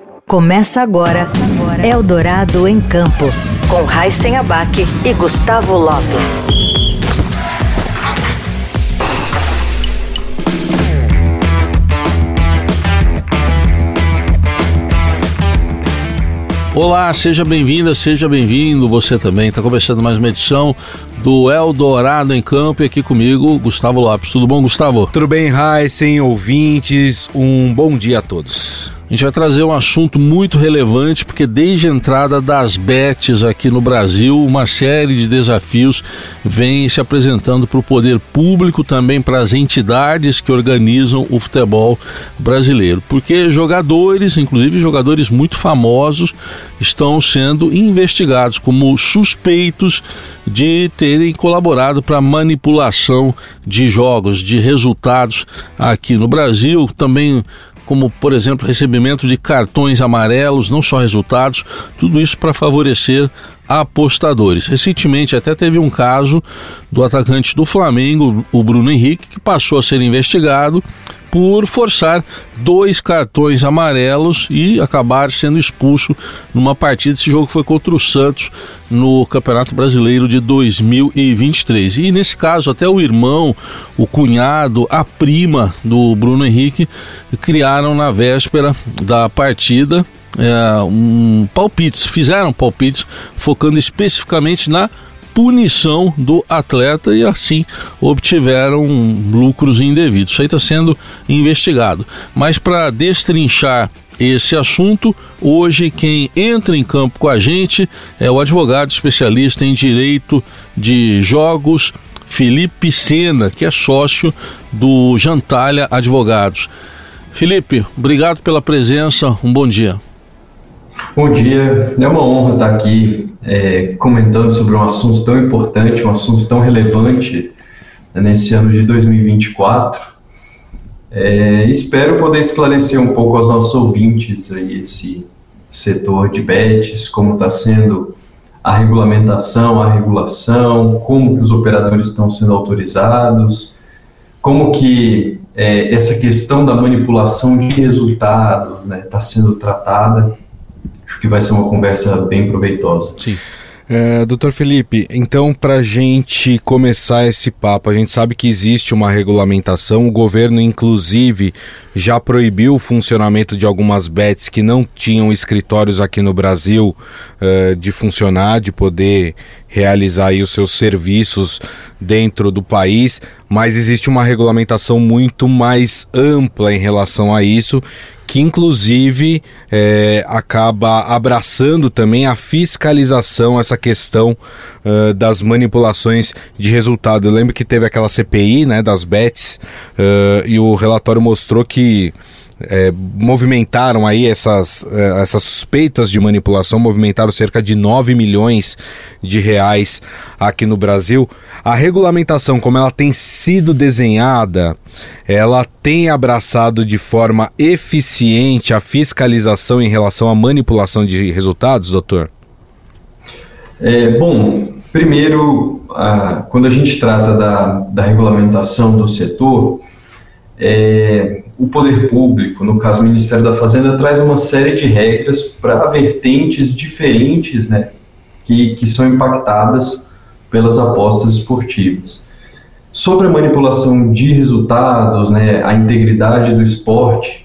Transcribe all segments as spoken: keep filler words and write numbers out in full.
Começa agora Eldorado em Campo, com Raíssen Abac e Gustavo Lopes. Olá, seja bem-vinda, seja bem-vindo, você também. Está começando mais uma edição do Eldorado em Campo e aqui comigo, Gustavo Lopes. Tudo bom, Gustavo? Tudo bem, Raíssen, ouvintes, um bom dia a todos. A gente vai trazer um assunto muito relevante, porque desde a entrada das bets aqui no Brasil, uma série de desafios vem se apresentando para o poder público, também para as entidades que organizam o futebol brasileiro. Porque jogadores, inclusive jogadores muito famosos, estão sendo investigados como suspeitos de terem colaborado para a manipulação de jogos, de resultados aqui no Brasil. Também, como, por exemplo, recebimento de cartões amarelos, não só resultados, tudo isso para favorecer apostadores. Recentemente até teve um caso do atacante do Flamengo, o Bruno Henrique, que passou a ser investigado por forçar dois cartões amarelos e acabar sendo expulso numa partida. Esse jogo foi contra o Santos no Campeonato Brasileiro de dois mil e vinte e três. E nesse caso até o irmão, o cunhado, a prima do Bruno Henrique criaram na véspera da partida é, um palpites, fizeram palpites focando especificamente na punição do atleta e assim obtiveram lucros indevidos. Isso aí está sendo investigado. Mas para destrinchar esse assunto, hoje quem entra em campo com a gente é o advogado especialista em direito de jogos, Felipe Sena, que é sócio do Jantalha Advogados. Felipe, obrigado pela presença, um bom dia. Bom dia, é uma honra estar aqui é, comentando sobre um assunto tão importante, um assunto tão relevante, né, nesse ano de dois mil e vinte e quatro. É, espero poder esclarecer um pouco aos nossos ouvintes aí esse setor de bets, como está sendo a regulamentação, a regulação, como que os operadores estão sendo autorizados, como que é, essa questão da manipulação de resultados, né, está sendo tratada. Acho que vai ser uma conversa bem proveitosa. Sim. É, doutor Felipe, então para a gente começar esse papo, a gente sabe que existe uma regulamentação, o governo inclusive já proibiu o funcionamento de algumas bets que não tinham escritórios aqui no Brasil uh, de funcionar, de poder realizar aí os seus serviços dentro do país, mas existe uma regulamentação muito mais ampla em relação a isso, que inclusive é, acaba abraçando também a fiscalização, essa questão uh, das manipulações de resultado. Eu lembro que teve aquela C P I, né, das bets, uh, e o relatório mostrou que É, movimentaram aí essas, é, essas suspeitas de manipulação, movimentaram cerca de nove milhões de reais aqui no Brasil. A regulamentação, como ela tem sido desenhada, ela tem abraçado de forma eficiente a fiscalização em relação à manipulação de resultados, doutor? É, bom, primeiro, a, quando a gente trata da, da regulamentação do setor, é, o poder público, no caso o Ministério da Fazenda, traz uma série de regras para vertentes diferentes, né, que, que são impactadas pelas apostas esportivas. Sobre a manipulação de resultados, né, a integridade do esporte,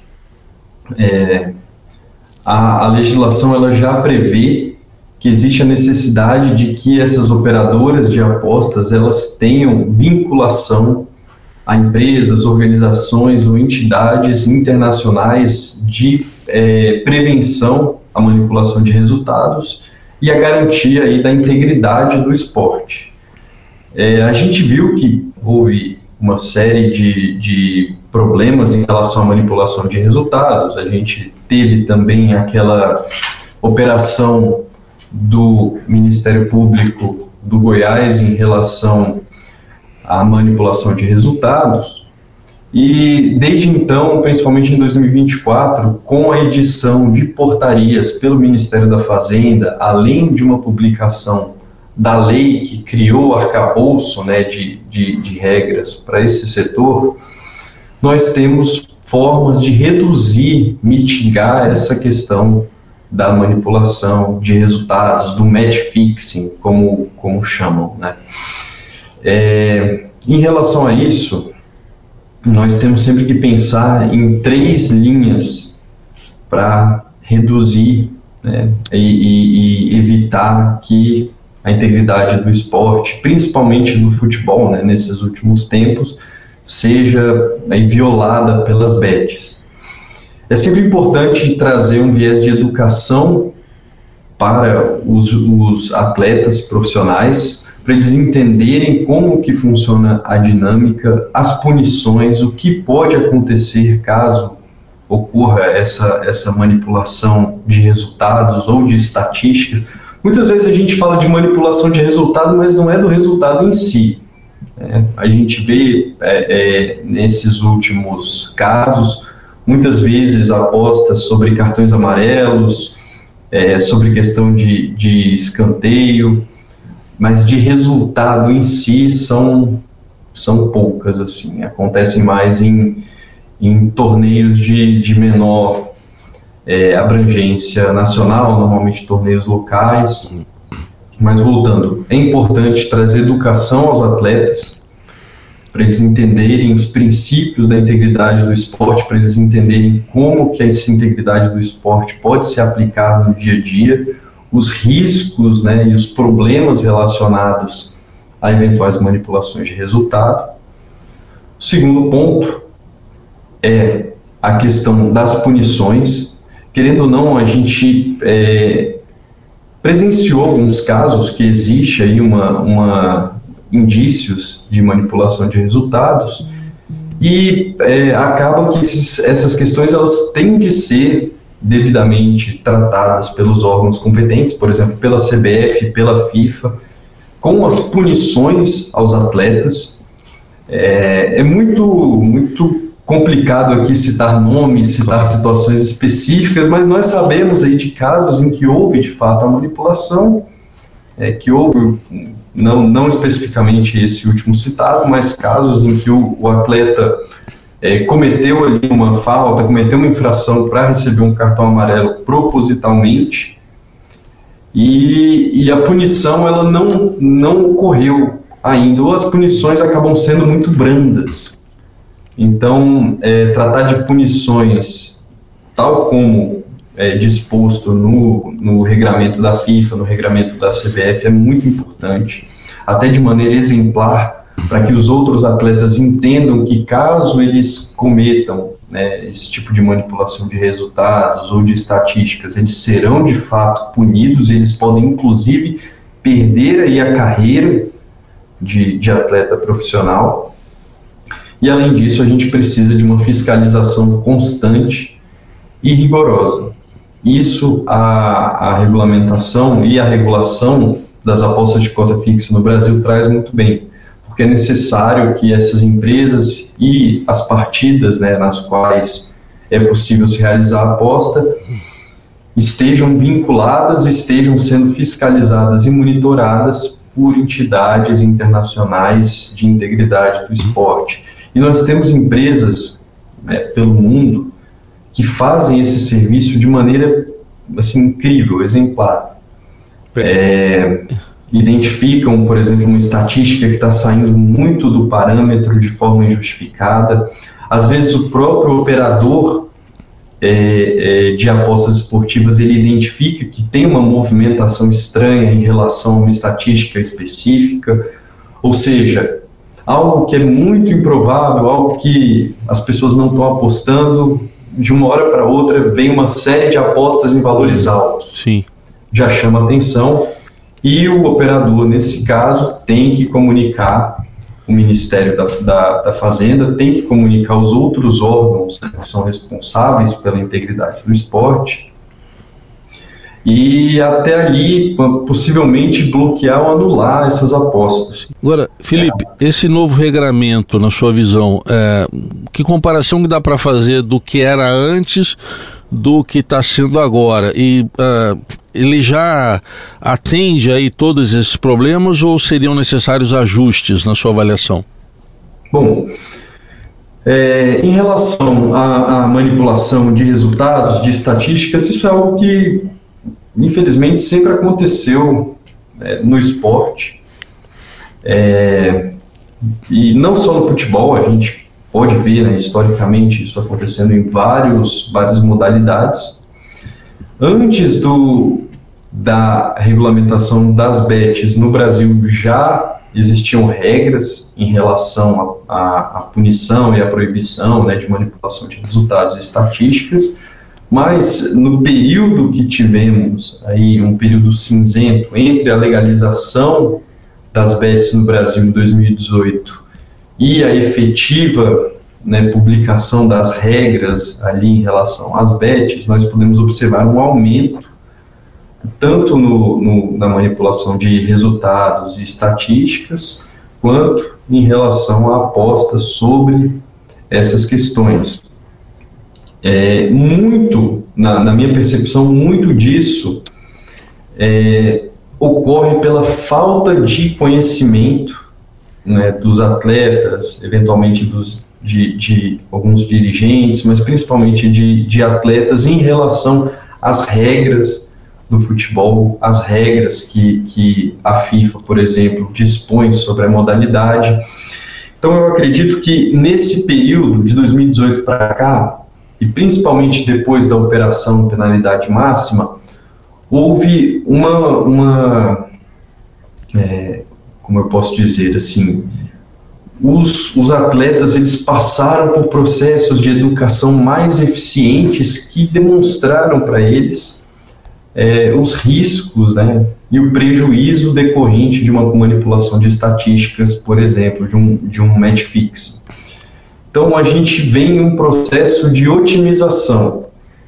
é, a, a legislação ela já prevê que existe a necessidade de que essas operadoras de apostas elas tenham vinculação a empresas, organizações ou entidades internacionais de é, prevenção à manipulação de resultados e a garantia aí da integridade do esporte. É, a gente viu que houve uma série de, de problemas em relação à manipulação de resultados. A gente teve também aquela operação do Ministério Público do Goiás em relação à manipulação de resultados, e desde então, principalmente em dois mil e vinte e quatro, com a edição de portarias pelo Ministério da Fazenda, além de uma publicação da lei que criou o arcabouço, né, de, de, de regras para esse setor, nós temos formas de reduzir, mitigar essa questão da manipulação de resultados, do match fixing, como, como chamam, né? É, em relação a isso, nós temos sempre que pensar em três linhas para reduzir, né, e, e, e evitar que a integridade do esporte, principalmente do futebol, né, nesses últimos tempos, seja aí violada pelas bets. É sempre importante trazer um viés de educação para os, os atletas profissionais, para eles entenderem como que funciona a dinâmica, as punições, o que pode acontecer caso ocorra essa, essa manipulação de resultados ou de estatísticas. Muitas vezes a gente fala de manipulação de resultado, mas não é do resultado em si. É, a gente vê é, é, nesses últimos casos, muitas vezes apostas sobre cartões amarelos, é, sobre questão de, de escanteio, mas de resultado em si são, são poucas, assim, acontecem mais em, em torneios de, de menor é, abrangência nacional, normalmente torneios locais. Mas voltando, é importante trazer educação aos atletas, para eles entenderem os princípios da integridade do esporte, para eles entenderem como que essa integridade do esporte pode ser aplicada no dia a dia, os riscos, né, e os problemas relacionados a eventuais manipulações de resultado. O segundo ponto é a questão das punições. Querendo ou não, a gente é, presenciou alguns casos que existe aí uma, uma indícios de manipulação de resultados e é, acaba que esses, essas questões elas têm de ser devidamente tratadas pelos órgãos competentes, por exemplo, pela C B F, pela FIFA, com as punições aos atletas. É, é muito, muito complicado aqui citar nomes, citar situações específicas, mas nós sabemos aí de casos em que houve de fato a manipulação, é, que houve, não, não especificamente esse último citado, mas casos em que o, o atleta É, cometeu ali uma falta, cometeu uma infração para receber um cartão amarelo propositalmente e, e a punição ela não, não ocorreu ainda, ou as punições acabam sendo muito brandas. Então, é, tratar de punições tal como é, disposto no, no regramento da FIFA, no regramento da C B F é muito importante, até de maneira exemplar, para que os outros atletas entendam que caso eles cometam, né, esse tipo de manipulação de resultados ou de estatísticas, eles serão de fato punidos, eles podem inclusive perder aí a carreira de, de atleta profissional. E além disso, a gente precisa de uma fiscalização constante e rigorosa. Isso a, a regulamentação e a regulação das apostas de cota fixa no Brasil traz muito bem, porque é necessário que essas empresas e as partidas, né, nas quais é possível se realizar a aposta estejam vinculadas, estejam sendo fiscalizadas e monitoradas por entidades internacionais de integridade do esporte. E nós temos empresas, né, pelo mundo que fazem esse serviço de maneira assim, incrível, exemplar. É... identificam, por exemplo, uma estatística que está saindo muito do parâmetro de forma injustificada. Às vezes o próprio operador é, é, de apostas esportivas, ele identifica que tem uma movimentação estranha em relação a uma estatística específica, ou seja, algo que é muito improvável, algo que as pessoas não estão apostando, de uma hora para outra vem uma série de apostas em valores altos. Sim. Já chama atenção. E o operador, nesse caso, tem que comunicar o Ministério da, da, da Fazenda, tem que comunicar os outros órgãos, né, que são responsáveis pela integridade do esporte, e até ali, possivelmente, bloquear ou anular essas apostas. Agora, Felipe, é. esse novo regramento, na sua visão, é, que comparação que dá para fazer do que era antes do que está sendo agora? E uh, ele já atende aí todos esses problemas ou seriam necessários ajustes na sua avaliação? Bom, É, em relação à, à manipulação de resultados, de estatísticas, isso é algo que, infelizmente, sempre aconteceu é, no esporte. É, e não só no futebol, a gente pode ver, né, historicamente, isso acontecendo em vários, várias modalidades. Antes do, da regulamentação das bets no Brasil, já existiam regras em relação à punição e à proibição, né, de manipulação de resultados e estatísticas, mas no período que tivemos, aí, um período cinzento entre a legalização das bets no Brasil em dois mil e dezoito e a efetiva, né, publicação das regras ali em relação às bets, nós podemos observar um aumento tanto no, no, na manipulação de resultados e estatísticas, quanto em relação a apostas sobre essas questões. É, muito, na, na minha percepção, muito disso é, ocorre pela falta de conhecimento, né, dos atletas, eventualmente dos, de, de alguns dirigentes, mas principalmente de, de atletas em relação às regras do futebol, as regras que, que a FIFA, por exemplo, dispõe sobre a modalidade. Então eu acredito que nesse período de dois mil e dezoito para cá, e principalmente depois da operação penalidade máxima, houve uma, uma é, como eu posso dizer assim, os, os atletas eles passaram por processos de educação mais eficientes que demonstraram para eles É, os riscos, né, e o prejuízo decorrente de uma manipulação de estatísticas, por exemplo, de um, de um match fix. Então, a gente vem em um processo de otimização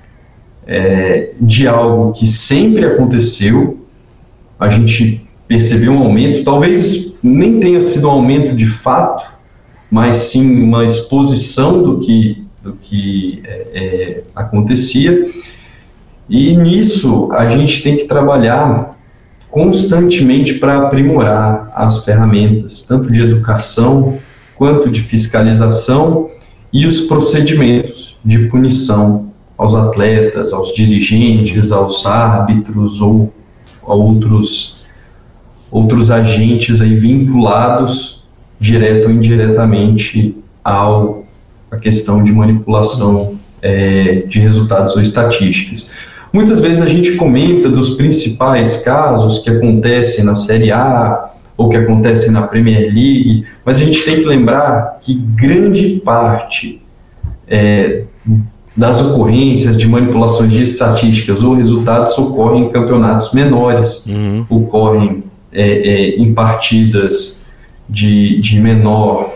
é, de algo que sempre aconteceu. A gente percebeu um aumento, talvez nem tenha sido um aumento de fato, mas sim uma exposição do que, do que é, é, acontecia. E nisso a gente tem que trabalhar constantemente para aprimorar as ferramentas, tanto de educação quanto de fiscalização e os procedimentos de punição aos atletas, aos dirigentes, aos árbitros ou a outros, outros agentes aí vinculados direto ou indiretamente ao, à questão de manipulação é, de resultados ou estatísticas. Muitas vezes a gente comenta dos principais casos que acontecem na Série A ou que acontecem na Premier League, mas a gente tem que lembrar que grande parte é, das ocorrências de manipulações de estatísticas ou resultados ocorrem em campeonatos menores, uhum. ocorrem é, é, em partidas de, de menor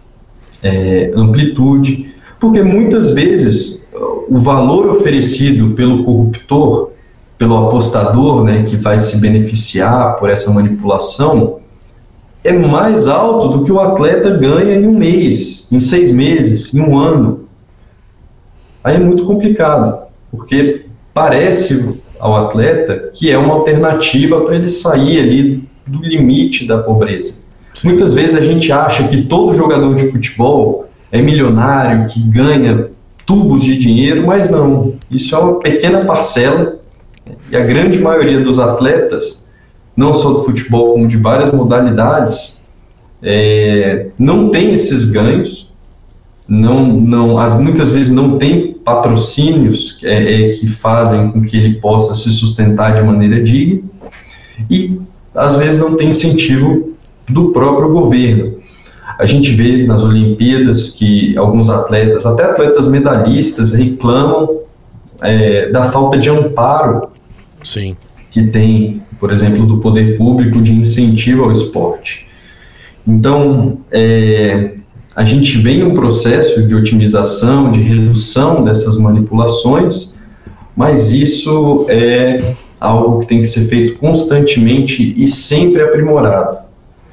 é, amplitude, porque muitas vezes o valor oferecido pelo corruptor, pelo apostador, né, que vai se beneficiar por essa manipulação, é mais alto do que o atleta ganha em um mês, em seis meses, em um ano. Aí é muito complicado, porque parece ao atleta que é uma alternativa para ele sair ali do limite da pobreza. Sim. Muitas vezes a gente acha que todo jogador de futebol é milionário, que ganha tubos de dinheiro, mas não, isso é uma pequena parcela, e a grande maioria dos atletas, não só do futebol como de várias modalidades, é, não tem esses ganhos, não, não, as, muitas vezes não tem patrocínios é, é, que fazem com que ele possa se sustentar de maneira digna, e às vezes não tem incentivo do próprio governo. A gente vê nas Olimpíadas que alguns atletas, até atletas medalhistas, reclamam é, da falta de amparo Sim. que tem, por exemplo, do poder público de incentivo ao esporte. Então, é, a gente vem em um processo de otimização, de redução dessas manipulações, mas isso é algo que tem que ser feito constantemente e sempre aprimorado.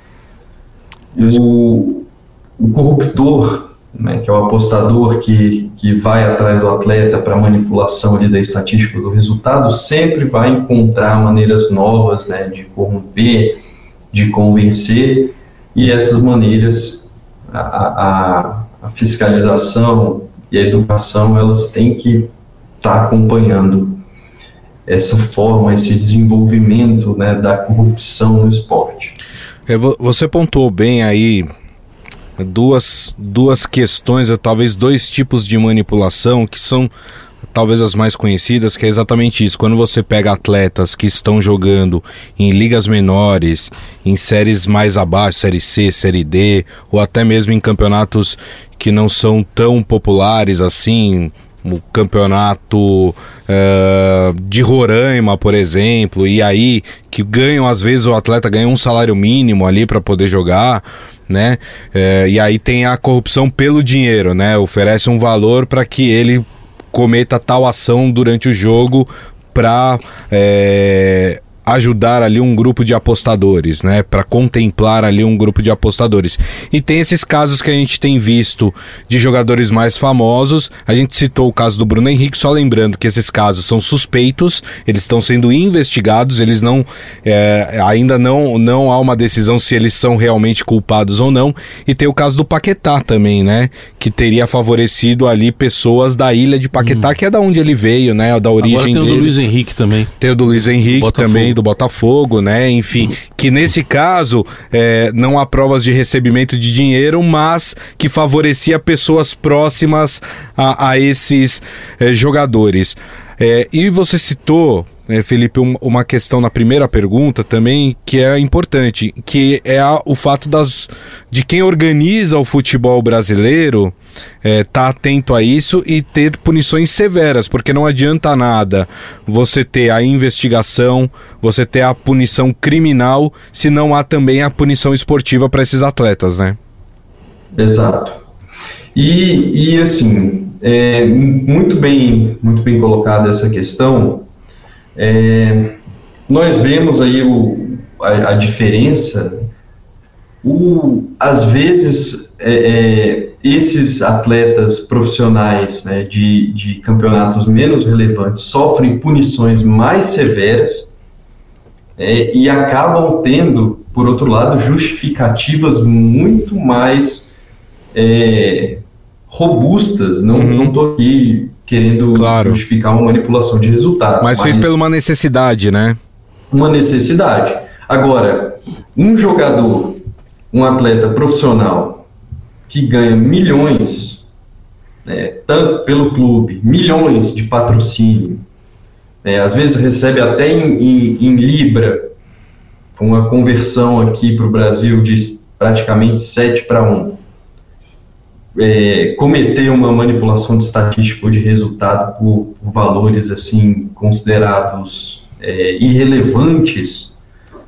O, o corruptor, né, que é o apostador que, que vai atrás do atleta para manipulação ali da estatística do resultado, sempre vai encontrar maneiras novas, né, de corromper, de convencer, e essas maneiras a, a, a fiscalização e a educação, elas têm que estar acompanhando essa forma, esse desenvolvimento, né, da corrupção no esporte. É, você pontuou bem aí duas, duas questões, ou talvez dois tipos de manipulação que são talvez as mais conhecidas, que é exatamente isso. Quando você pega atletas que estão jogando em ligas menores, em séries mais abaixo, série C, série D, ou até mesmo em campeonatos que não são tão populares assim, o campeonato uh, de Roraima, por exemplo, e aí que ganham, às vezes o atleta ganha um salário mínimo ali para poder jogar, né? Uh, e aí tem a corrupção pelo dinheiro, né? Oferece um valor para que ele cometa tal ação durante o jogo para é, ajudar ali um grupo de apostadores, né? Para contemplar ali um grupo de apostadores. E tem esses casos que a gente tem visto de jogadores mais famosos. A gente citou o caso do Bruno Henrique, só lembrando que esses casos são suspeitos, eles estão sendo investigados, eles não é, ainda não, não há uma decisão se eles são realmente culpados ou não. E tem o caso do Paquetá também, né? Que teria favorecido ali pessoas da ilha de Paquetá, hum. que é da onde ele veio, né? Da origem dele. Agora tem o do Luiz Henrique também. Tem o do Luiz Henrique Botafogo. também, do Botafogo, né? Enfim, uhum. que nesse caso é, não há provas de recebimento de dinheiro, mas que favorecia pessoas próximas a, a esses é, jogadores. É, e você citou, é, Felipe, um, uma questão na primeira pergunta também que é importante, que é a, o fato das, de quem organiza o futebol brasileiro é, tá atento a isso e ter punições severas, porque não adianta nada você ter a investigação, você ter a punição criminal, se não há também a punição esportiva para esses atletas, né? Exato. E, e assim, é, muito bem, muito bem colocada essa questão. É, nós vemos aí o, a, a diferença. O, às vezes, é, é, esses atletas profissionais, né, de, de campeonatos menos relevantes sofrem punições mais severas, é, e acabam tendo, por outro lado, justificativas muito mais é, robustas. Não uhum. estou aqui querendo claro. justificar uma manipulação de resultado. Mas, mas fez por uma necessidade, né? Uma necessidade. Agora, um jogador, um atleta profissional que ganha milhões, né, tanto pelo clube, milhões de patrocínio, né, às vezes recebe até em, em, em Libra, com uma conversão aqui para o Brasil de praticamente sete para um. É, cometer uma manipulação de estatística ou de resultado por, por valores assim considerados é, irrelevantes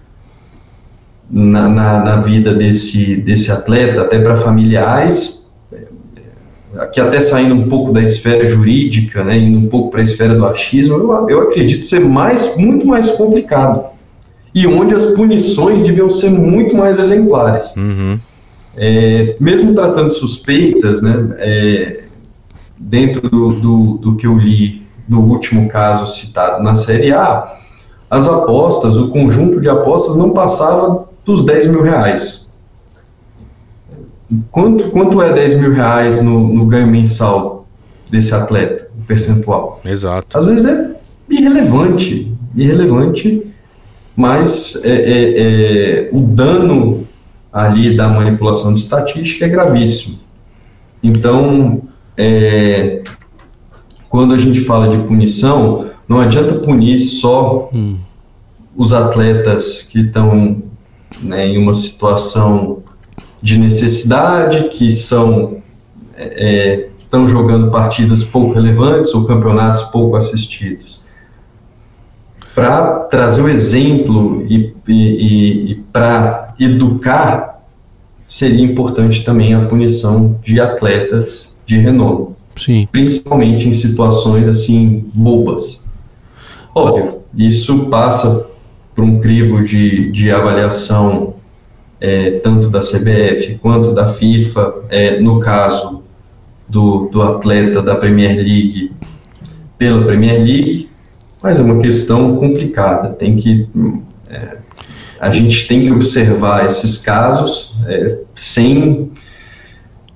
na, na, na vida desse, desse atleta, até para familiares, aqui até saindo um pouco da esfera jurídica, né, indo um pouco para a esfera do achismo, eu, eu acredito ser mais, muito mais complicado, e onde as punições deviam ser muito mais exemplares. Uhum. É, mesmo tratando suspeitas, né, é, dentro do, do, do que eu li no último caso citado na Série A, as apostas, o conjunto de apostas não passava dos dez mil reais. Quanto, quanto é dez mil reais no, no ganho mensal desse atleta, o percentual? Exato. Às vezes é irrelevante, irrelevante, mas é, é, é, o dano ali da manipulação de estatística é gravíssimo. Então, é, quando a gente fala de punição, não adianta punir só hum. os atletas que estão, né, em uma situação de necessidade, que são é, que estão jogando partidas pouco relevantes ou campeonatos pouco assistidos. Para trazer o exemplo e, e, e para educar, seria importante também a punição de atletas de renome. Sim. Principalmente em situações assim bobas. Óbvio, isso passa por um crivo de, de avaliação é, tanto da C B F quanto da FIFA, é, no caso do, do atleta da Premier League pela Premier League, mas é uma questão complicada. Tem que, é, a gente tem que observar esses casos é, sem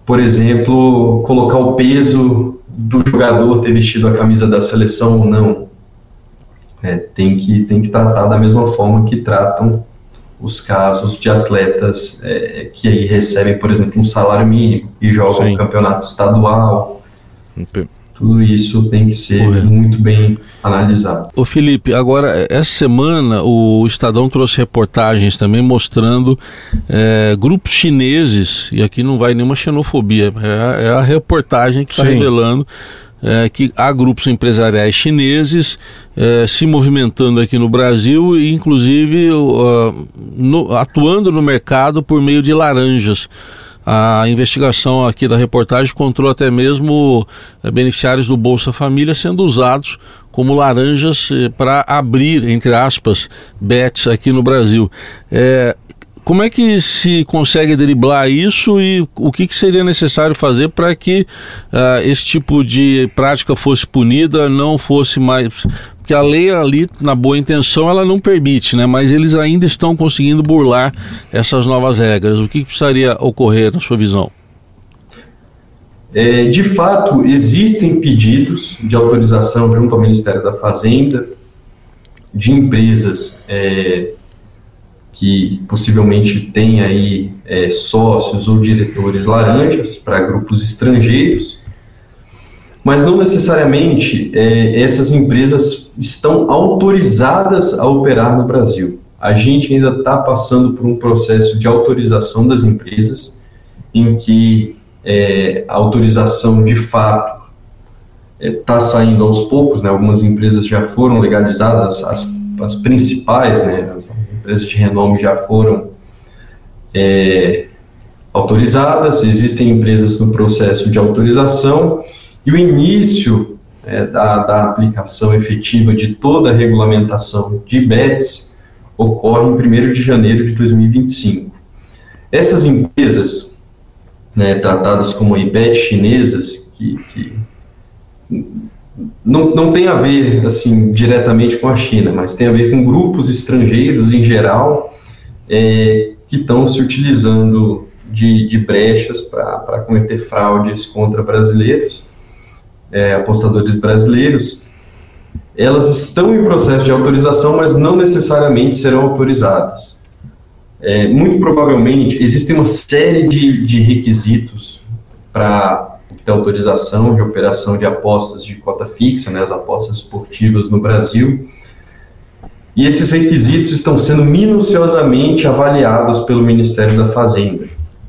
por exemplo, colocar o peso do jogador ter vestido a camisa da seleção ou não. É, tem que, tem que tratar da mesma forma que tratam os casos de atletas é, que aí recebem, por exemplo, um salário mínimo e jogam Sim. um campeonato estadual. Tudo isso tem que ser Correto. muito bem analisado. Ô Felipe, agora, essa semana o Estadão trouxe reportagens também mostrando é, grupos chineses, e aqui não vai nenhuma xenofobia, é, é a reportagem que está revelando É, que há grupos empresariais chineses é, se movimentando aqui no Brasil e inclusive uh, no, atuando no mercado por meio de laranjas. A investigação aqui da reportagem encontrou até mesmo é, beneficiários do Bolsa Família sendo usados como laranjas é, para abrir, entre aspas, bets aqui no Brasil. É, Como é que se consegue driblar isso e o que, que seria necessário fazer para que uh, esse tipo de prática fosse punida, não fosse mais... Porque a lei ali, na boa intenção, ela não permite, né? Mas eles ainda estão conseguindo burlar essas novas regras. O que, que precisaria ocorrer, na sua visão? É, de fato, existem pedidos de autorização junto ao Ministério da Fazenda de empresas... É, que possivelmente tem aí é, sócios ou diretores laranjas para grupos estrangeiros, mas não necessariamente é, essas empresas estão autorizadas a operar no Brasil. A gente ainda está passando por um processo de autorização das empresas, em que é, a autorização de fato está é, saindo aos poucos, né? Algumas empresas já foram legalizadas, as, as principais, né? as, as empresas de renome já foram é, autorizadas, existem empresas no processo de autorização, e o início é, da, da aplicação efetiva de toda a regulamentação de bets ocorre em primeiro de janeiro de dois mil e vinte e cinco. Essas empresas, né, tratadas como I B E T chinesas, que, que não, não tem a ver assim, diretamente com a China, mas tem a ver com grupos estrangeiros em geral, é, que estão se utilizando de, de brechas para cometer fraudes contra brasileiros, é, apostadores brasileiros. Elas estão em processo de autorização, mas não necessariamente serão autorizadas. É, muito provavelmente, existem uma série de, de requisitos para ter autorização de operação de apostas de cota fixa, né, as apostas esportivas no Brasil, e esses requisitos estão sendo minuciosamente avaliados pelo Ministério da Fazenda.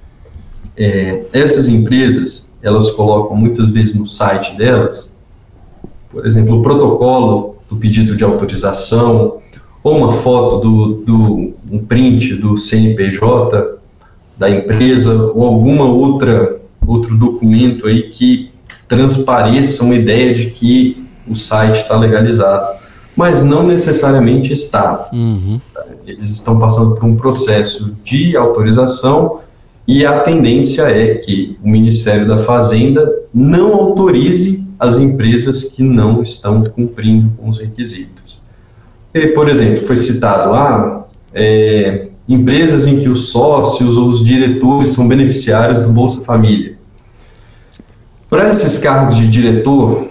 É, essas empresas, elas colocam muitas vezes no site delas, por exemplo, o protocolo do pedido de autorização, ou uma foto do, do um print do C N P J da empresa, ou alguma outra outro documento aí que transpareça uma ideia de que o site está legalizado, mas não necessariamente está. Uhum. Eles estão passando por um processo de autorização e a tendência é que o Ministério da Fazenda não autorize as empresas que não estão cumprindo com os requisitos. E, por exemplo, foi citado, ah, é, empresas em que os sócios ou os diretores são beneficiários do Bolsa Família. Para esses cargos de diretor,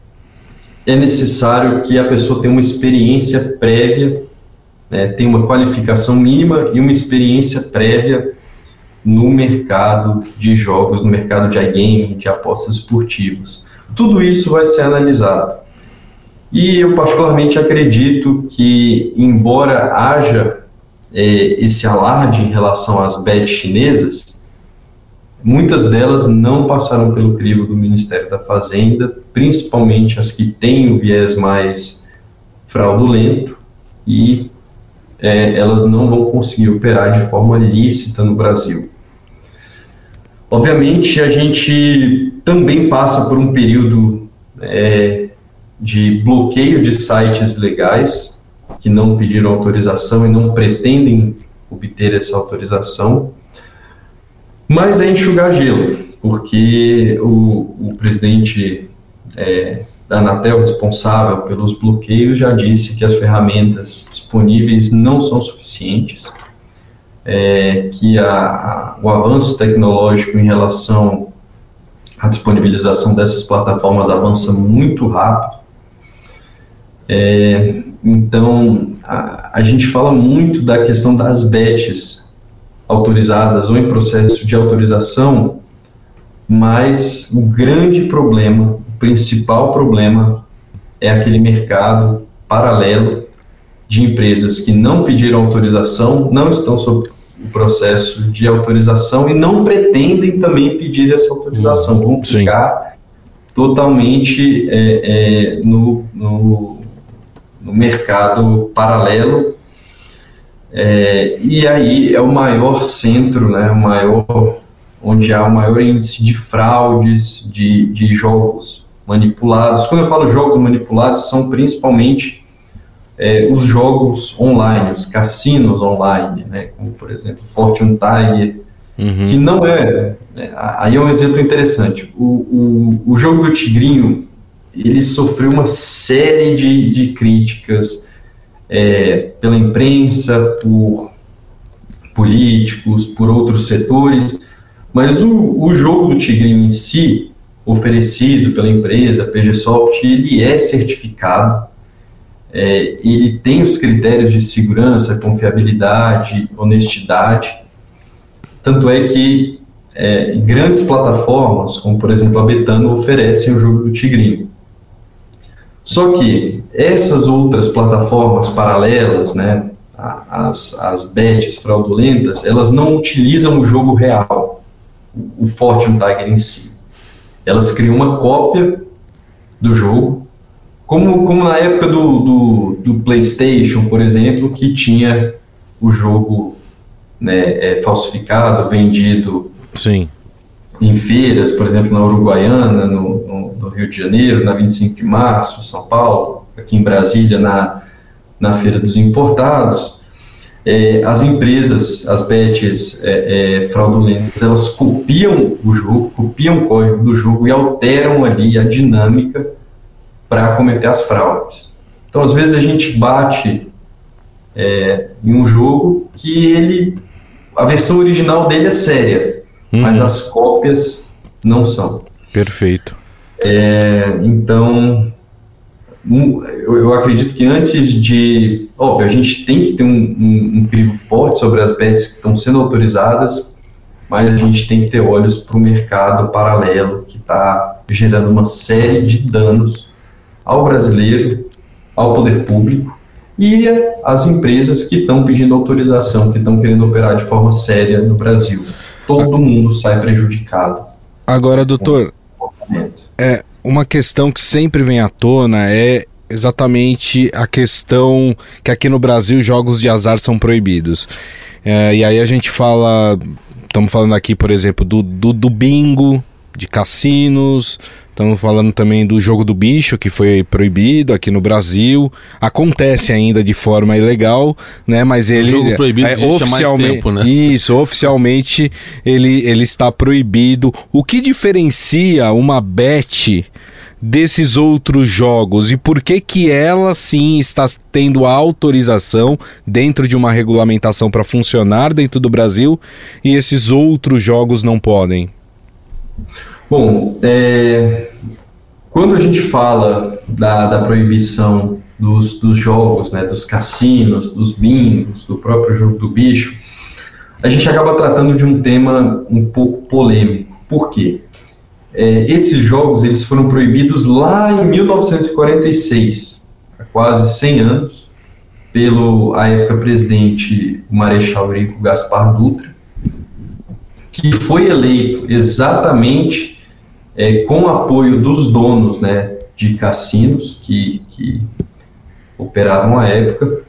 é necessário que a pessoa tenha uma experiência prévia, né, tenha uma qualificação mínima e uma experiência prévia no mercado de jogos, no mercado de iGaming, de apostas esportivas. Tudo isso vai ser analisado. E eu particularmente acredito que, embora haja é, esse alarde em relação às bets chinesas, muitas delas não passaram pelo crivo do Ministério da Fazenda, principalmente as que têm o viés mais fraudulento, e é, elas não vão conseguir operar de forma lícita no Brasil. Obviamente, a gente também passa por um período é, de bloqueio de sites ilegais que não pediram autorização e não pretendem obter essa autorização. Mas é enxugar gelo, porque o, o presidente é, da Anatel, responsável pelos bloqueios, já disse que as ferramentas disponíveis não são suficientes, é, que a, a, o avanço tecnológico em relação a disponibilização dessas plataformas avança muito rápido. É, então, a, a gente fala muito da questão das bets autorizadas ou em processo de autorização, mas o grande problema, o principal problema é aquele mercado paralelo de empresas que não pediram autorização, não estão sob o processo de autorização e não pretendem também pedir essa autorização, vão Sim. ficar totalmente é, é, no, no, no mercado paralelo, é, e aí é o maior centro, né, o maior, onde há o maior índice de fraudes, de, de jogos manipulados. Quando eu falo jogos manipulados, são principalmente É, os jogos online, os cassinos online, né, como por exemplo Fortune Tiger, uhum. que não é, né, aí é um exemplo interessante. O, o, o jogo do Tigrinho, ele sofreu uma série de, de críticas é, pela imprensa, por políticos, por outros setores, mas o, o jogo do Tigrinho em si, oferecido pela empresa PGSoft, ele é certificado. É, ele tem os critérios de segurança, confiabilidade, honestidade, tanto é que é, grandes plataformas, como por exemplo a Betano, oferecem o jogo do Tigrinho. Só que essas outras plataformas paralelas, né, as, as bets fraudulentas, elas não utilizam o jogo real, o Fortune Tiger em si. Elas criam uma cópia do jogo, Como, como na época do, do, do PlayStation, por exemplo, que tinha o jogo, né, é, falsificado, vendido Sim. em feiras, por exemplo, na Uruguaiana, no, no, no Rio de Janeiro, na vinte e cinco de março, em São Paulo, aqui em Brasília, na, na Feira dos Importados. É, as empresas, as bets é, é, fraudulentas, elas copiam o jogo, copiam o código do jogo e alteram ali a dinâmica para cometer as fraudes. Então, às vezes a gente bate é, em um jogo que ele, a versão original dele é séria, uhum. mas as cópias não são. Perfeito. É, então, um, eu, eu acredito que antes de... Óbvio, a gente tem que ter um, um, um crivo forte sobre as bets que estão sendo autorizadas, mas a gente tem que ter olhos para o mercado paralelo que está gerando uma série de danos ao brasileiro, ao poder público e às empresas que estão pedindo autorização, que estão querendo operar de forma séria no Brasil. Todo mundo sai prejudicado. Agora, doutor, é, uma questão que sempre vem à tona é exatamente a questão que aqui no Brasil jogos de azar são proibidos. É, e aí a gente fala, estamos falando aqui, por exemplo, do, do, do bingo, de cassinos, estamos falando também do jogo do bicho, que foi proibido aqui no Brasil, acontece ainda de forma ilegal, né, mas ele... O jogo proibido é, existe oficialmente, há mais tempo, né? Isso, oficialmente ele, ele está proibido. O que diferencia uma bet desses outros jogos e por que que ela sim está tendo a autorização dentro de uma regulamentação para funcionar dentro do Brasil e esses outros jogos não podem? Bom, é, quando a gente fala da, da proibição dos, dos jogos, né, dos cassinos, dos bingos, do próprio jogo do bicho, a gente acaba tratando de um tema um pouco polêmico. Por quê? É, esses jogos eles foram proibidos lá em mil novecentos e quarenta e seis, há quase cem anos, pelo, à época, presidente Marechal Eurico Gaspar Dutra, que foi eleito exatamente é, com o apoio dos donos, né, de cassinos que, que operavam à época,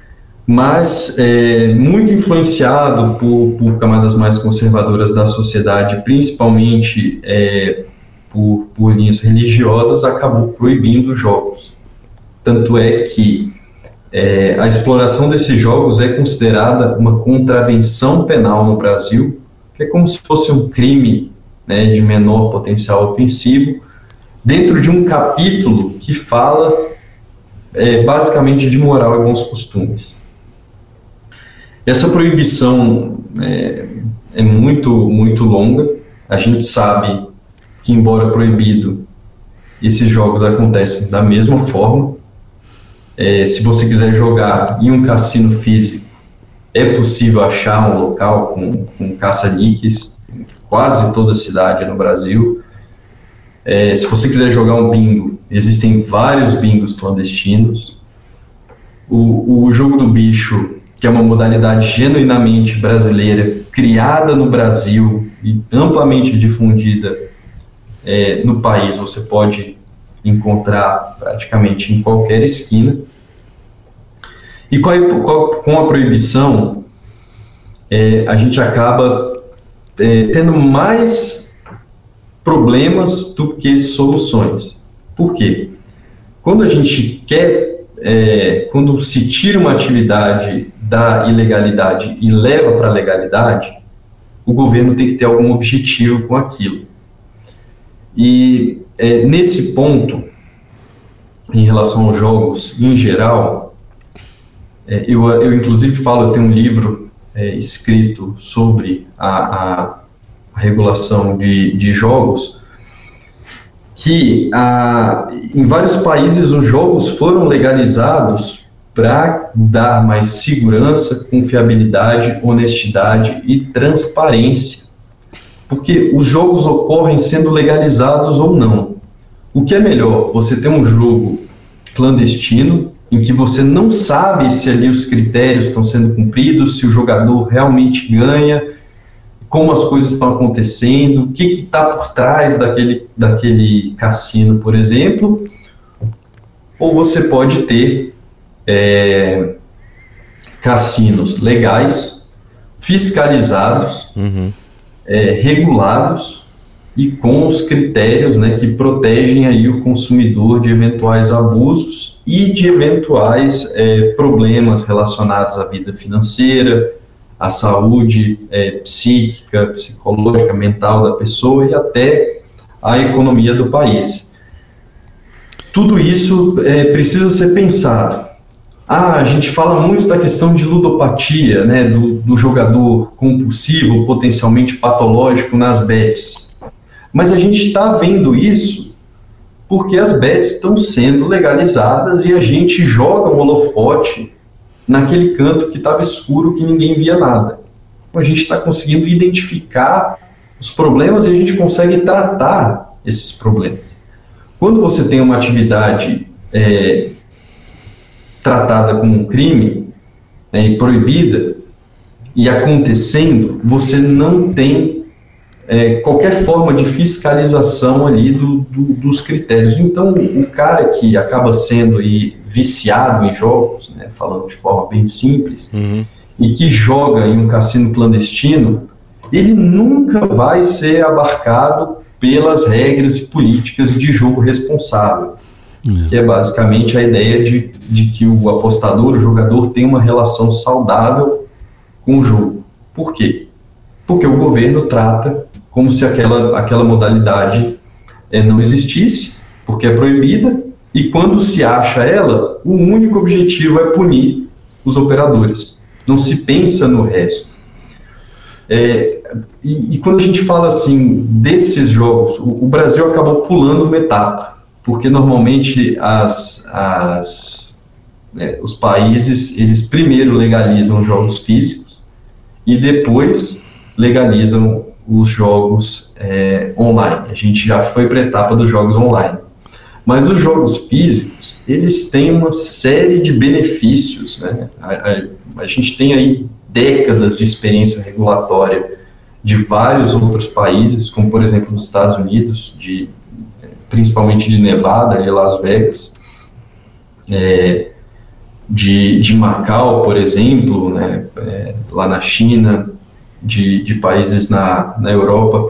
mas é, muito influenciado por, por camadas mais conservadoras da sociedade, principalmente é, por, por linhas religiosas, acabou proibindo jogos. Tanto é que é, a exploração desses jogos é considerada uma contravenção penal no Brasil, que é como se fosse um crime, né, de menor potencial ofensivo, dentro de um capítulo que fala é, basicamente de moral e bons costumes. Essa proibição é, é muito, muito longa. A gente sabe que, embora proibido, esses jogos acontecem da mesma forma. É, se você quiser jogar em um cassino físico, é possível achar um local com, com caça-níqueis em quase toda a cidade no Brasil. É, se você quiser jogar um bingo, existem vários bingos clandestinos. O, o jogo do bicho, que é uma modalidade genuinamente brasileira, criada no Brasil e amplamente difundida é, no país, você pode encontrar praticamente em qualquer esquina. E com a, com a proibição, é, a gente acaba é, tendo mais problemas do que soluções. Por quê? Quando a gente quer, é, quando se tira uma atividade da ilegalidade e leva para a legalidade, o governo tem que ter algum objetivo com aquilo. E é, nesse ponto, em relação aos jogos em geral, é, eu, eu inclusive falo, eu tenho um livro é, escrito sobre a, a, a regulação de, de jogos, que a, em vários países os jogos foram legalizados para dar mais segurança, confiabilidade, honestidade e transparência, porque os jogos ocorrem sendo legalizados ou não. O que é melhor? Você ter um jogo clandestino, em que você não sabe se ali os critérios estão sendo cumpridos, se o jogador realmente ganha, como as coisas estão acontecendo, o que está por trás daquele, daquele cassino, por exemplo, ou você pode ter é, cassinos legais, fiscalizados, uhum. é, regulados, e com os critérios, né, que protegem aí o consumidor de eventuais abusos e de eventuais é, problemas relacionados à vida financeira, à saúde é, psíquica, psicológica, mental da pessoa e até à economia do país. Tudo isso é, precisa ser pensado. Ah, a gente fala muito da questão de ludopatia, né, do, do jogador compulsivo, potencialmente patológico nas bets. Mas a gente está vendo isso porque as bets estão sendo legalizadas e a gente joga um holofote naquele canto que estava escuro, que ninguém via nada. Então a gente está conseguindo identificar os problemas e a gente consegue tratar esses problemas. Quando você tem uma atividade é, tratada como um crime, né, e proibida, e acontecendo, você não tem É, qualquer forma de fiscalização ali do, do, dos critérios. Então, o cara que acaba sendo aí viciado em jogos, né, falando de forma bem simples, uhum. e que joga em um cassino clandestino, ele nunca vai ser abarcado pelas regras e políticas de jogo responsável, uhum. que é basicamente a ideia de, de que o apostador, o jogador, tem uma relação saudável com o jogo. Por quê? Porque o governo trata como se aquela, aquela modalidade é, não existisse, porque é proibida, e quando se acha ela, o único objetivo é punir os operadores. Não se pensa no resto. É, e, e quando a gente fala assim desses jogos, o, o Brasil acabou pulando uma etapa, porque normalmente as, as, né, os países, eles primeiro legalizam jogos físicos e depois legalizam os jogos é, online. A gente já foi para a etapa dos jogos online. Mas os jogos físicos, eles têm uma série de benefícios, né? A, a, a gente tem aí décadas de experiência regulatória de vários outros países, como por exemplo nos Estados Unidos, de, principalmente de Nevada, de Las Vegas, é, de, de Macau, por exemplo, né? É, lá na China, De, de países na, na Europa.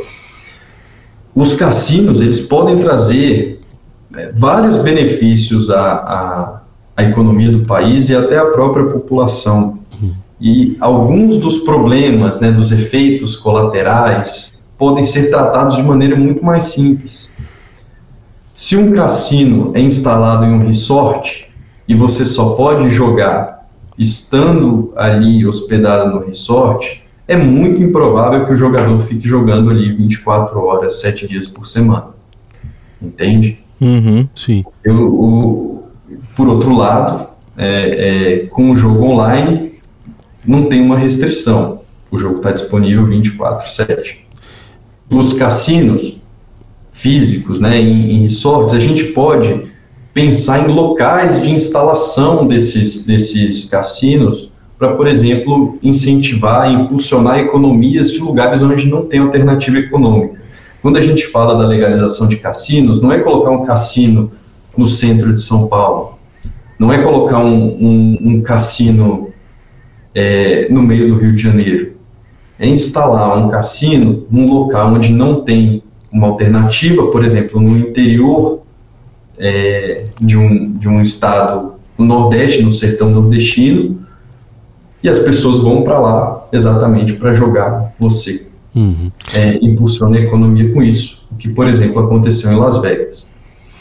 Os cassinos, eles podem trazer é, vários benefícios à, à, à economia do país e até à própria população. E alguns dos problemas, né, dos efeitos colaterais, podem ser tratados de maneira muito mais simples. Se um cassino é instalado em um resort e você só pode jogar estando ali hospedado no resort, é muito improvável que o jogador fique jogando ali vinte e quatro horas, sete dias por semana. Entende? Uhum, sim. Eu, o, por outro lado, é, é, com o jogo online, não tem uma restrição. O jogo está disponível vinte e quatro sete. Nos cassinos físicos, né, em, em resorts, a gente pode pensar em locais de instalação desses, desses cassinos para, por exemplo, incentivar e impulsionar economias de lugares onde não tem alternativa econômica. Quando a gente fala da legalização de cassinos, não é colocar um cassino no centro de São Paulo, não é colocar um, um, um cassino é, no meio do Rio de Janeiro, é instalar um cassino num local onde não tem uma alternativa, por exemplo, no interior é, de, um, de um estado, no Nordeste, no sertão nordestino, e as pessoas vão para lá exatamente para jogar você. Uhum. É, impulsiona a economia com isso, o que, por exemplo, aconteceu em Las Vegas.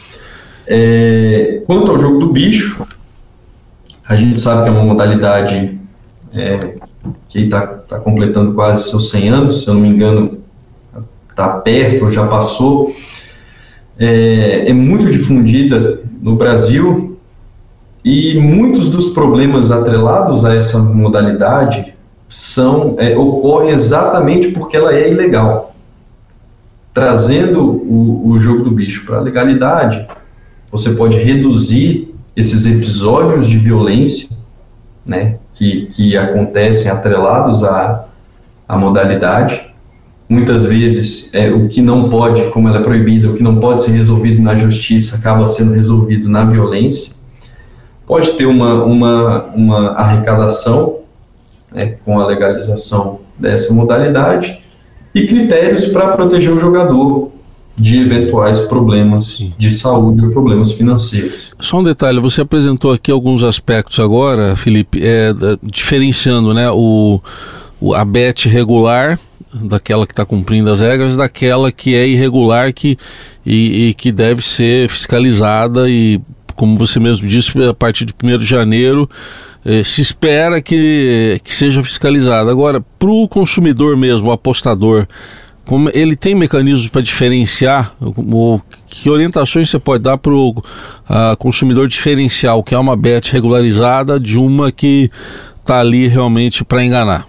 É, quanto ao jogo do bicho, a gente sabe que é uma modalidade é, que está tá completando quase seus cem anos, se eu não me engano, está perto ou já passou. É, é muito difundida no Brasil, e muitos dos problemas atrelados a essa modalidade são, é, ocorrem exatamente porque ela é ilegal. Trazendo o, o jogo do bicho para a legalidade, você pode reduzir esses episódios de violência, né, que, que acontecem atrelados à, à modalidade. Muitas vezes, é, o que não pode, como ela é proibida, o que não pode ser resolvido na justiça acaba sendo resolvido na violência. Pode ter uma, uma, uma arrecadação, né, com a legalização dessa modalidade, e critérios para proteger o jogador de eventuais problemas Sim. de saúde ou problemas financeiros. Só um detalhe, você apresentou aqui alguns aspectos agora, Felipe, é, diferenciando, né, o, o, a bet regular, daquela que está cumprindo as regras, daquela que é irregular que, e, e que deve ser fiscalizada e, como você mesmo disse, a partir de primeiro de janeiro eh, se espera que, que seja fiscalizada. Agora, para o consumidor mesmo, o apostador, como ele tem mecanismos para diferenciar, ou que orientações você pode dar para o uh, consumidor diferenciar o que é uma bet regularizada de uma que está ali realmente para enganar?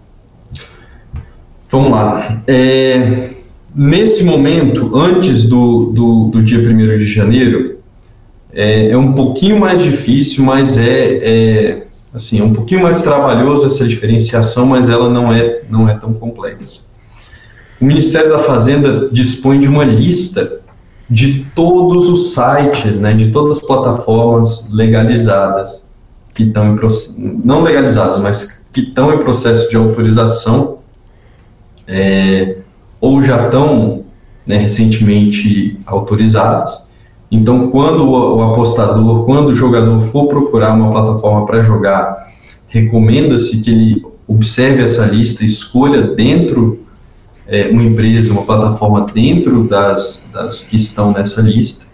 Vamos lá. É, nesse momento, antes do, do, do dia primeiro de janeiro, é, é um pouquinho mais difícil, mas é, é, assim, é um pouquinho mais trabalhoso essa diferenciação, mas ela não é, não é tão complexa. O Ministério da Fazenda dispõe de uma lista de todos os sites, né, de todas as plataformas legalizadas, que estão em, não legalizadas, mas que estão em processo de autorização, é, ou já estão, né, recentemente autorizadas. Então, quando o, o apostador, quando o jogador for procurar uma plataforma para jogar, recomenda-se que ele observe essa lista, escolha dentro É, uma empresa, uma plataforma dentro das, das que estão nessa lista.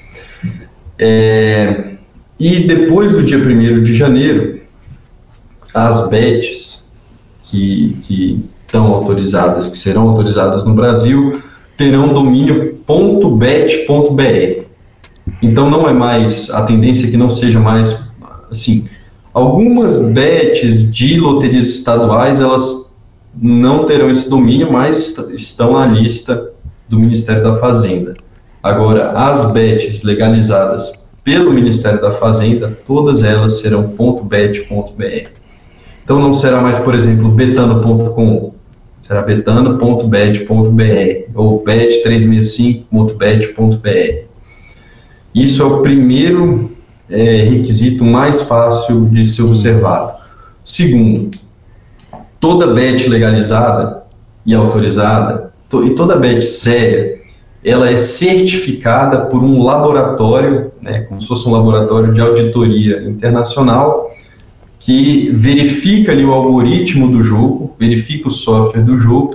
É, e depois do dia primeiro de janeiro, as bets que, que estão autorizadas, que serão autorizadas no Brasil, terão domínio .bet.br. Então não é mais, a tendência é que não seja mais, assim, algumas bets de loterias estaduais, elas não terão esse domínio, mas estão na lista do Ministério da Fazenda. Agora, as bets legalizadas pelo Ministério da Fazenda, todas elas serão .bet.br. Então não será mais, por exemplo, betano ponto com, será betano ponto bet ponto br ou bet trezentos e sessenta e cinco ponto bet ponto br. Isso é o primeiro é, requisito mais fácil de ser observado. Segundo, toda bet legalizada e autorizada, to, e toda bet séria, ela é certificada por um laboratório, né, como se fosse um laboratório de auditoria internacional, que verifica ali o algoritmo do jogo, verifica o software do jogo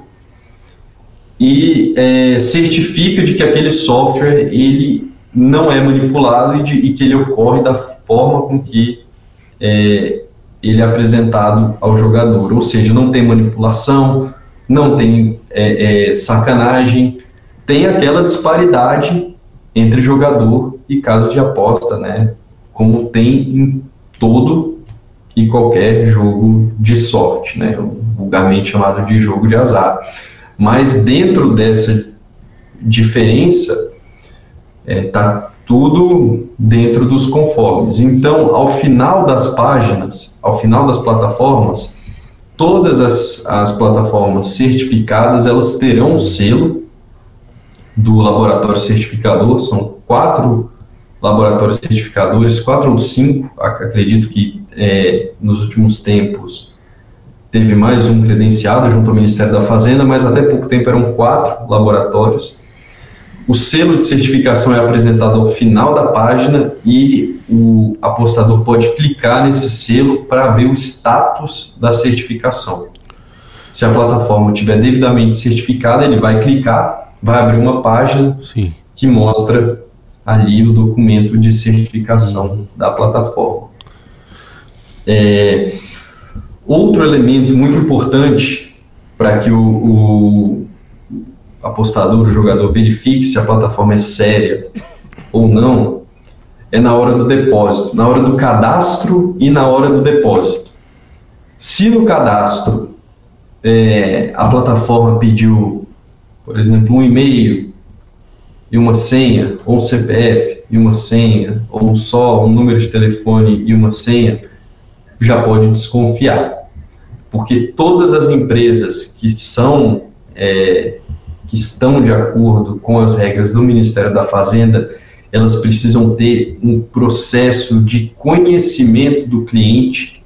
e é, certifica de que aquele software ele não é manipulado e, de, e que ele ocorre da forma com que é, ele é apresentado ao jogador, ou seja, não tem manipulação, não tem é, é, sacanagem, tem aquela disparidade entre jogador e casa de aposta, né? Como tem em todo e qualquer jogo de sorte, né? Vulgarmente chamado de jogo de azar. Mas dentro dessa diferença, está é, tudo dentro dos conformes. Então, ao final das páginas, ao final das plataformas, todas as, as plataformas certificadas, elas terão um selo do laboratório certificador. São quatro laboratórios certificadores, quatro ou cinco, acredito que é, nos últimos tempos teve mais um credenciado junto ao Ministério da Fazenda, mas até pouco tempo eram quatro laboratórios. O selo de certificação é apresentado ao final da página e o apostador pode clicar nesse selo para ver o status da certificação. Se a plataforma estiver devidamente certificada, ele vai clicar, vai abrir uma página Sim. que mostra ali o documento de certificação da plataforma. É, outro elemento muito importante para que o, o apostador, o jogador, verifique se a plataforma é séria ou não, é na hora do depósito, na hora do cadastro e na hora do depósito. Se no cadastro é, a plataforma pediu, por exemplo, um e-mail e uma senha, ou um C P F e uma senha, ou só um número de telefone e uma senha, já pode desconfiar, porque todas as empresas que são é, que estão de acordo com as regras do Ministério da Fazenda, elas precisam ter um processo de conhecimento do cliente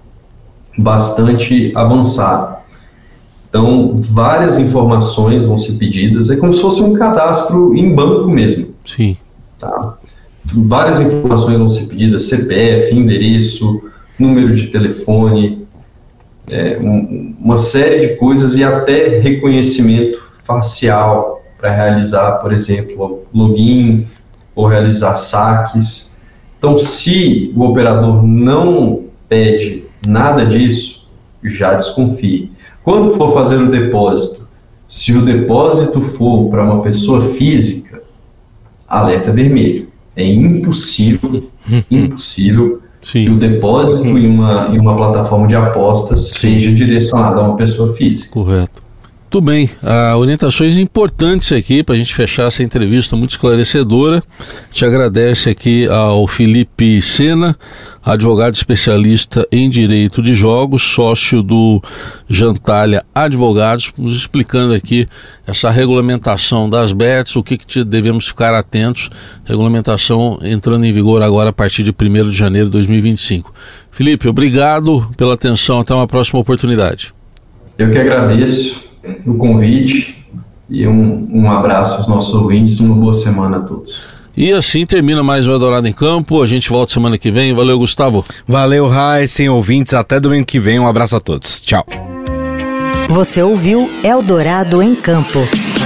bastante avançado. Então, várias informações vão ser pedidas, é como se fosse um cadastro em banco mesmo. Sim. Tá? Várias informações vão ser pedidas, C P F, endereço, número de telefone, é, um, uma série de coisas e até reconhecimento facial para realizar, por exemplo, login ou realizar saques. Então, se o operador não pede nada disso, já desconfie. Quando for fazer o depósito, se o depósito for para uma pessoa física, alerta vermelho. É impossível, impossível Sim. que o depósito em uma, em uma plataforma de apostas Sim. seja direcionado a uma pessoa física. Correto. Muito bem, ah, orientações importantes aqui para a gente fechar essa entrevista muito esclarecedora. Te agradece aqui ao Felipe Sena, advogado especialista em direito de jogos, sócio do Jantalha Advogados, nos explicando aqui essa regulamentação das bets, o que, que devemos ficar atentos, regulamentação entrando em vigor agora a partir de primeiro de janeiro de dois mil e vinte e cinco. Felipe, obrigado pela atenção, até uma próxima oportunidade. Eu que agradeço o convite e um, um abraço aos nossos ouvintes, uma boa semana a todos. E assim termina mais um Eldorado em Campo, a gente volta semana que vem. Valeu, Gustavo. Valeu, Raíssen, ouvintes, até domingo que vem, um abraço a todos, tchau. Você ouviu Eldorado em Campo.